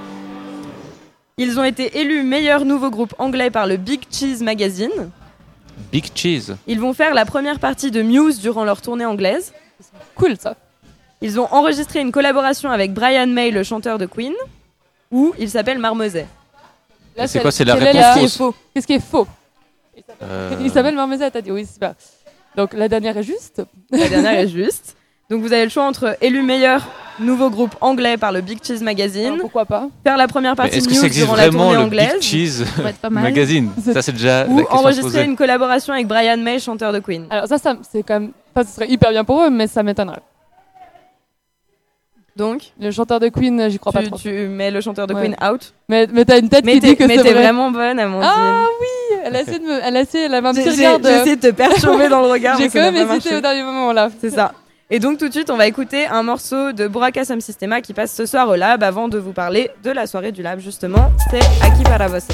Ils ont été élus meilleur nouveau groupe anglais par le Big Cheese Magazine. Big Cheese. Ils vont faire la première partie de Muse durant leur tournée anglaise. Cool ça. Ils ont enregistré une collaboration avec Brian May, le chanteur de Queen, où il s'appelle Marmoset. Là, C'est quoi, c'est la quelle est réponse Qu'est-ce qui est fausse faux? Qu'est-ce qui est faux? Euh, Il s'appelle Marmoset, t'as dit. Oui, c'est pas. Donc la dernière est juste. La dernière est juste. Donc vous avez le choix entre élu meilleur nouveau groupe anglais par le Big Cheese Magazine, Alors, pourquoi pas? faire la première mais partie est-ce de que ça Muse existe durant la vraiment tournée le anglaise, Big Cheese Ça va être pas mal. Magazine? Ça c'est déjà la ou question à se enregistrer poser. une collaboration avec Brian May, chanteur de Queen. Alors ça c'est quand même. Enfin, ce serait hyper bien pour eux, mais ça m'étonnerait. Donc Le chanteur de Queen, j'y crois pas trop. tu mets le chanteur de Ouais. Queen out. Mais t'as une tête qui dit que mais c'est t'es vrai. vraiment bonne, Amandine. Ah oui, elle a essayé, elle avait un petit J'ai regard. essayé de te perturber dans le regard. J'ai mais ça quand n'a même pas hésité marché. au dernier moment là. C'est ça. Et donc tout de suite, on va écouter un morceau de Buraka Sam Sistema qui passe ce soir au Lab avant de vous parler de la soirée du Lab justement. C'est Aquí para Voces.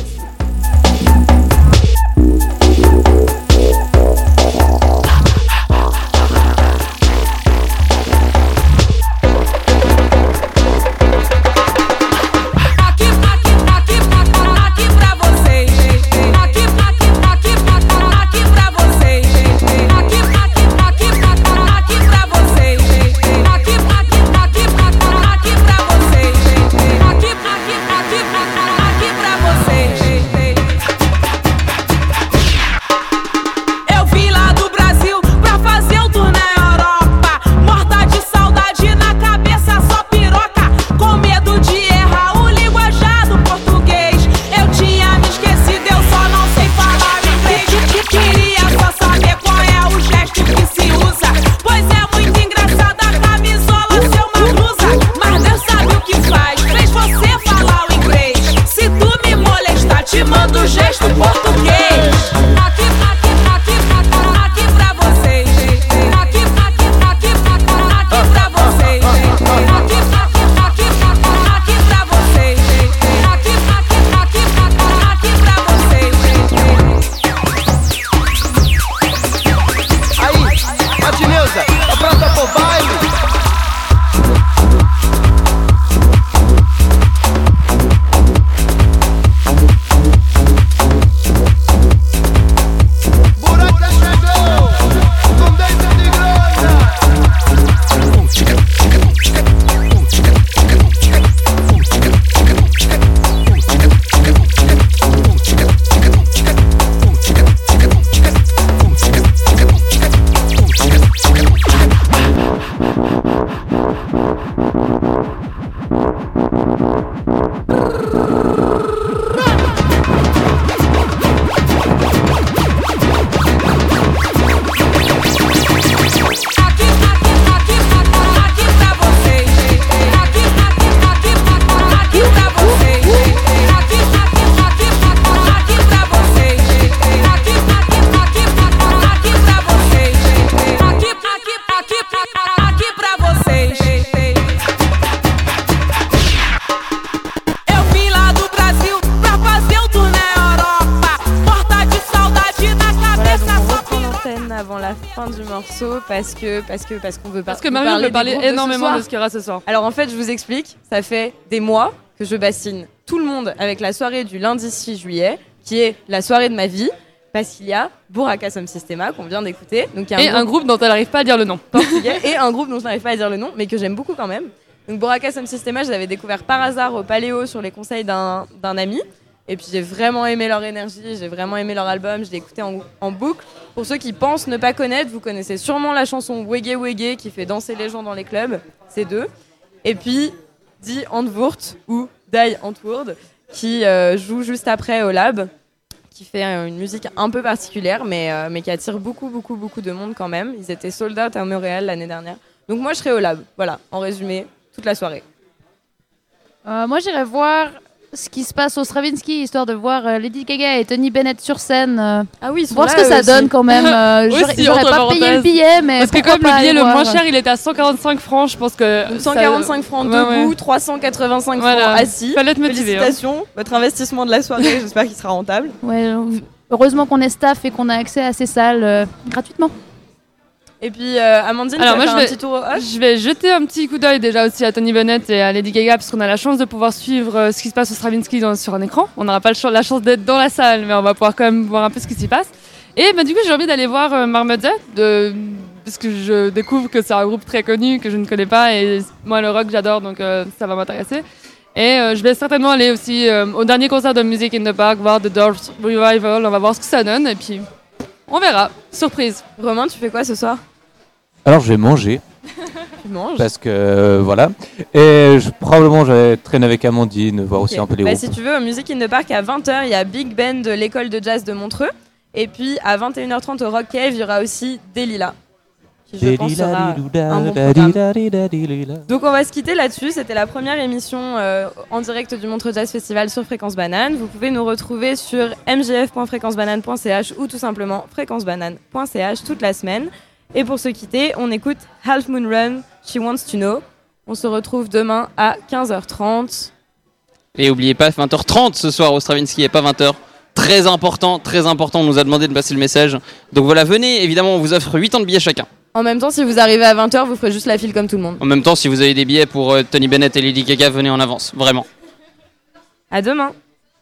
Eu vim lá do Brasil pra fazer um tour na Europa. Morta de saudade, na cabeça só piroca. Com medo de errar o linguajar do português. Eu tinha me esquecido, eu só não sei falar inglês. Queria só saber qual é o gesto que se usa. Pois é muito engraçada a camisola ser uma blusa. Mas Deus sabe o que faz, fez você falar o inglês. Se tu me molestar, te mando o gesto português. Aqui pra vocês. Aqui pra vocês. Aqui pra vocês. Aí, Adneuza, tá pronta pro baile? Buraca chegou, com dentro de grana. Aqui pra vocês. Eu vim lá do Brasil pra fazer um tour na Europa. Morta de saudade, na Voilà, donc cabeça on só reprend l'antenne avant la fin du morceau parce qu'on veut Parce que vous Marion parler veut parler des groupes de ce énormément soir. de ce qu'il y aura ce soir. Alors en fait, je vous explique, ça fait des mois que je bassine tout le monde avec la soirée du lundi 6 juillet, qui est la soirée de ma vie, parce qu'il y a Buraka Sam Sistema qu'on vient d'écouter. Donc, il y a Un groupe dont elle n'arrive pas à dire le nom. portugais et un groupe dont je n'arrive pas à dire le nom, mais que j'aime beaucoup quand même. Donc Buraka Sam Sistema, je l'avais découvert par hasard au Paléo sur les conseils d'un ami. Et puis j'ai vraiment aimé leur énergie, j'ai vraiment aimé leur album, je l'ai écouté en boucle. Pour ceux qui pensent ne pas connaître, vous connaissez sûrement la chanson Wege Wege qui fait danser les gens dans les clubs, c'est d'eux. Et puis Die Antwoord ou Die Antwoord qui joue juste après au Lab, qui fait une musique un peu particulière mais qui attire beaucoup de monde quand même. Ils étaient sold out à Montréal l'année dernière. Donc moi je serai au Lab, voilà, en résumé, toute la soirée. Moi, j'irai voir ce qui se passe au Stravinsky, histoire de voir Lady Gaga et Tony Bennett sur scène. Ah oui, ils sont voir là, ce que ça aussi. donne quand même. Aussi, J'aurais entre pas payé le parenthèses. billet, mais Parce que pourquoi comme pas le billet aller le voir. moins cher, il était à 145 francs, je pense que... 145 francs debout, 385 Voilà. francs assis. Fallait être motivé, hein. Félicitations, votre investissement de la soirée, j'espère qu'il sera rentable. Ouais, heureusement qu'on est staff et qu'on a accès à ces salles gratuitement. Et puis Amandine, Alors tu vas moi faire un petit tour au Hush. je vais jeter un petit coup d'œil déjà aussi à Tony Bennett et à Lady Gaga parce qu'on a la chance de pouvoir suivre ce qui se passe au Stravinsky sur un écran. On n'aura pas la chance d'être dans la salle, mais on va pouvoir quand même voir un peu ce qui s'y passe. Et du coup j'ai envie d'aller voir Marmotze parce que je découvre que c'est un groupe très connu que je ne connais pas et moi le rock j'adore donc ça va m'intéresser. Et je vais certainement aller aussi au dernier concert de Music in the Park, voir The Doors Revival, on va voir ce que ça donne et puis on verra. Surprise. Romain, tu fais quoi ce soir? Alors je vais manger. Tu manges? Parce que voilà. Et probablement je vais traîner avec Amandine, voir aussi Ok. un peu les Bah, groupes. si tu veux, au Music in the Park à 20h, il y a Big Ben de l'école de jazz de Montreux. Et puis à 21h30 au Rock Cave, il y aura aussi Delila, qui je pense sera un bon programme. Donc on va se quitter là-dessus. C'était la première émission en direct du Montreux Jazz Festival sur Fréquence Banane. Vous pouvez nous retrouver sur mjf.fréquencebanane.ch ou tout simplement fréquencebanane.ch toute la semaine. Et pour se quitter, on écoute Half Moon Run, She Wants to Know. On se retrouve demain à 15h30. Et n'oubliez pas, 20h30 ce soir au Stravinsky et pas 20h. Très important, on nous a demandé de passer le message. Donc voilà, venez, évidemment, on vous offre 8 ans de billets chacun. En même temps, si vous arrivez à 20h, vous ferez juste la file comme tout le monde. En même temps, si vous avez des billets pour Tony Bennett et Lady Gaga, venez en avance, vraiment. À demain.